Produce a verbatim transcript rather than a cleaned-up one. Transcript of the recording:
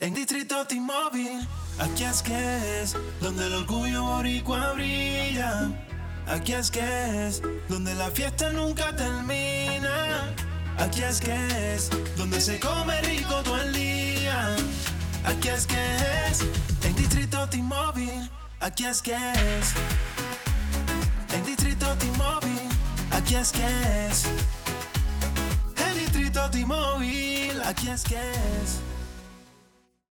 En Distrito T-Mobile, aquí es que es donde el orgullo boricua brilla. Aquí es que es donde la fiesta nunca termina. Aquí es que es donde se come rico todo el día. Aquí es que es en Distrito T-Mobile. Aquí es que es en Distrito T-Mobile. Aquí es que es en Distrito T-Mobile. Aquí es que es.